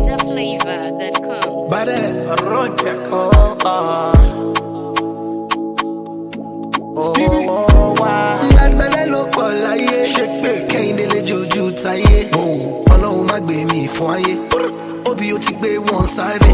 NigerFlavor.com. Badass, Rontek. Stevie, Mad Belle ló pọ̀ láyé. Ṣé pé Kẹ́hìndé lè jojú táyé? Ọlọ́run má gbé mi fún ayé. Obi ó ti gbé wọn sáré.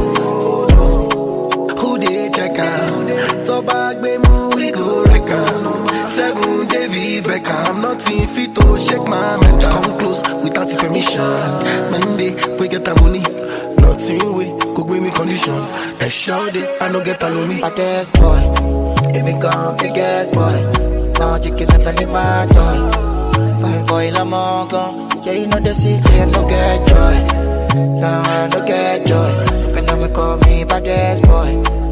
Who dey check am? Tó bá gbé mú we go wreck am. 7 David Beckham, nothing fit to shake my mental. Come close without permission. Monday, we get the money. Nothing we could give me condition. And shout it, I no get alone me. baddest boy, here me come, biggest boy. Now chicken up and in my toy. Fine boy, I'm all gone. Yeah, you know the city, I no get joy. Now I no get joy. Can you call me baddest boy?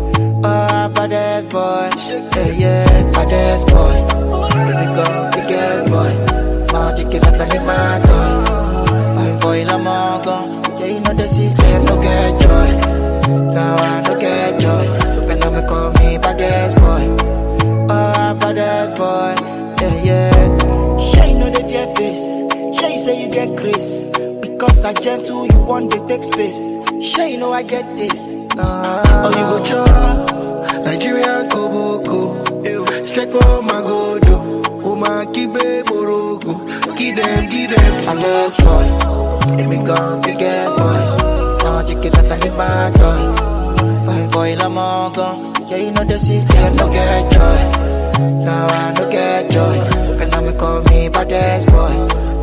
Oh, baddest boy. Yeah, yeah, baddest boy. Here me come, biggest boy. Now chicken up and in my toy. Fine boy, I'm all gone. Yeah, you know the city, I no get joy. Now I no get joy. Can you call me baddest boy? Oh, baddest boy. Yeah, yeah. Shay, you know the fear face. Shay, say you get grace. Because I gentle, you want to take space. Shay, you know I get taste. Oh, you go chop Nigerian Koboko. Strike for my godo. Oh, my kibe morogo. Give them. Baddest boy. Here me come, biggest boy. Now chicken up and in my toy. Fine boy, I'm all gone. Yeah, you know the city, I no get joy. Now I no get joy. Can you call me baddest boy?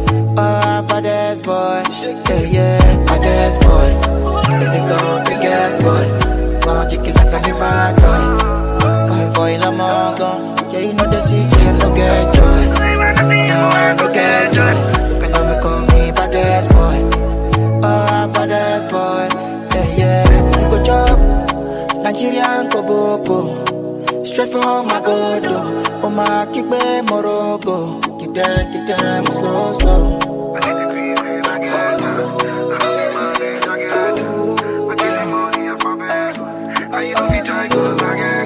Oh, baddest boy. Yeah, yeah, baddest boy. Here me come, biggest boy. Now chicken up and in my toy. Fine boy, I'm all gone. Yeah, you know the city, I no get joy. Now I no get joy. Can you call me baddest boy? Oh, baddest boy. Yeah, yeah. You go job Nigerian Koboko. Straight from my godo. Oh, my kickbe morogo. Kick them slow. I don't be trying to